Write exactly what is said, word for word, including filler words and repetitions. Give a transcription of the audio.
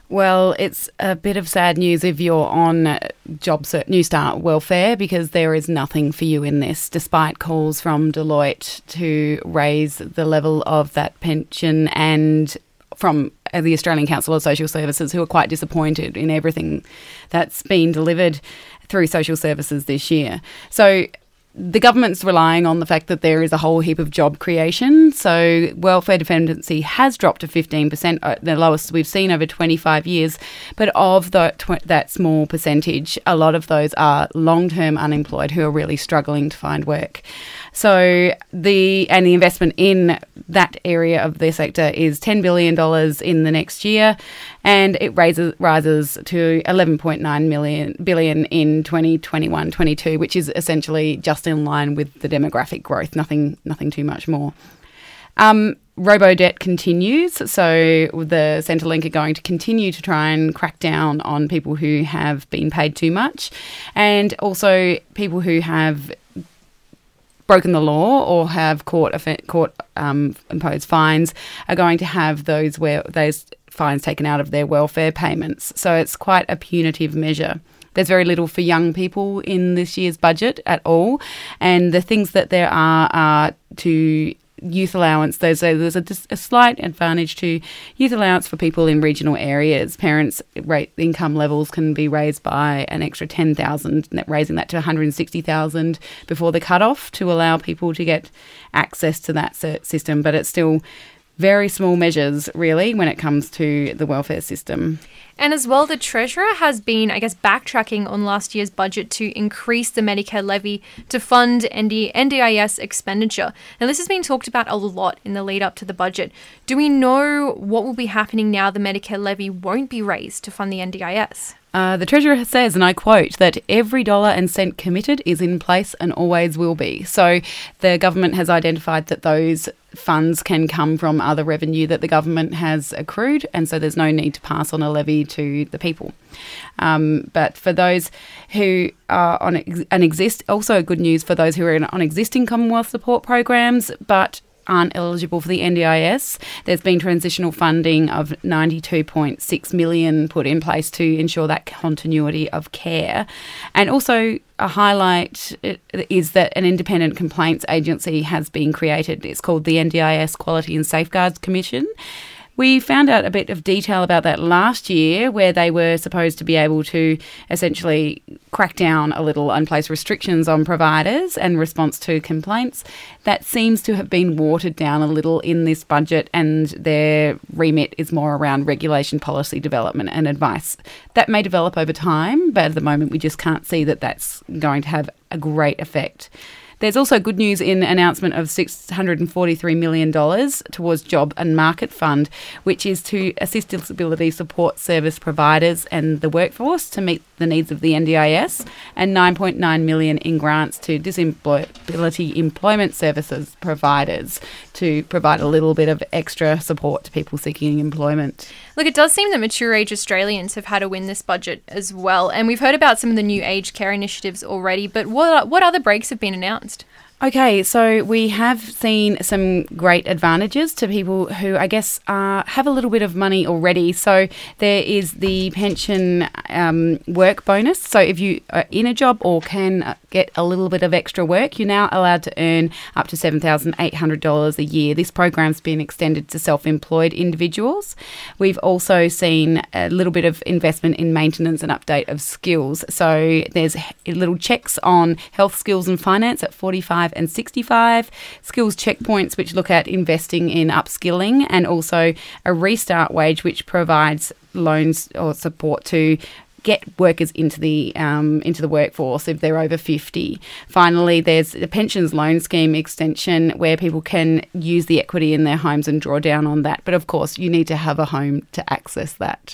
Well, it's a bit of sad news if you're on Job Search, New Start welfare, because there is nothing for you in this, despite calls from Deloitte to raise the level of that pension and from the Australian Council of Social Services, who are quite disappointed in everything that's been delivered through social services this year. So the government's relying on the fact that there is a whole heap of job creation. So welfare dependency has dropped to fifteen percent, the lowest we've seen over twenty-five years. But of the, tw- that small percentage, a lot of those are long-term unemployed who are really struggling to find work. So the and the investment in that area of the sector is ten billion dollars in the next year, and it raises rises to eleven point nine million billion in twenty twenty-one twenty-two, which is essentially just in line with the demographic growth, nothing nothing too much more. Um, Robo-debt continues, so the Centrelink are going to continue to try and crack down on people who have been paid too much, and also people who have broken the law or have court court um, imposed fines are going to have those where those fines taken out of their welfare payments. So it's quite a punitive measure. There's very little for young people in this year's budget at all, and the things that there are are to youth allowance. There's a, there's a, a slight advantage to youth allowance for people in regional areas. Parents' rate income levels can be raised by an extra ten thousand dollars, raising that to one hundred sixty thousand dollars before the cut-off to allow people to get access to that system. But it's still very small measures, really, when it comes to the welfare system. And as well, the Treasurer has been, I guess, backtracking on last year's budget to increase the Medicare levy to fund N D I S expenditure. Now, this has been talked about a lot in the lead up to the budget. Do we know what will be happening now the Medicare levy won't be raised to fund the N D I S? Uh, the Treasurer says, and I quote, that every dollar and cent committed is in place and always will be. So the government has identified that those funds can come from other revenue that the government has accrued, and so there's no need to pass on a levy to the people. Um, but for those who are on an exist, also good news for those who are on existing Commonwealth support programs, but aren't eligible for the N D I S. There's been transitional funding of ninety-two point six million dollars put in place to ensure that continuity of care. And also a highlight is that an independent complaints agency has been created. It's called the N D I S Quality and Safeguards Commission. We found out a bit of detail about that last year, where they were supposed to be able to essentially crack down a little and place restrictions on providers and response to complaints. That seems to have been watered down a little in this budget, and their remit is more around regulation, policy development and advice. That may develop over time, but at the moment we just can't see that that's going to have a great effect. There's also good news in announcement of six hundred forty-three million dollars towards Job and Market Fund, which is to assist disability support service providers and the workforce to meet the needs of the N D I S, and nine point nine million dollars in grants to disability employment services providers to provide a little bit of extra support to people seeking employment. Look, it does seem that mature age Australians have had a win this budget as well, and we've heard about some of the new aged care initiatives already, but what what other breaks have been announced? Okay, so we have seen some great advantages to people who, I guess, uh, have a little bit of money already. So there is the pension um, work bonus. So if you are in a job or can get a little bit of extra work, you're now allowed to earn up to seven thousand eight hundred dollars a year. This program's been extended to self-employed individuals. We've also seen a little bit of investment in maintenance and update of skills. So there's little checks on health, skills and finance at forty-five and sixty-five, skills checkpoints which look at investing in upskilling, and also a restart wage which provides loans or support to get workers into the um, into the workforce if they're over fifty. Finally, there's the pensions loan scheme extension where people can use the equity in their homes and draw down on that. But of course, you need to have a home to access that.